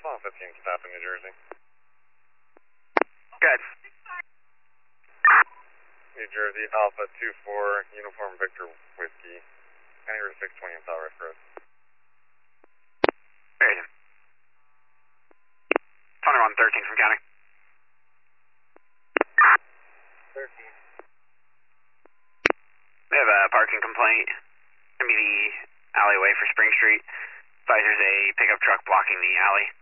15 stop in New Jersey. Good. New Jersey, Alpha 24, Uniform Victor Whiskey. County Route 620 in Southwest Road. Very good. 2113 from county. 13. We have a parking complaint. It's going to be the alleyway for Spring Street. Advisor's a pickup truck blocking the alley.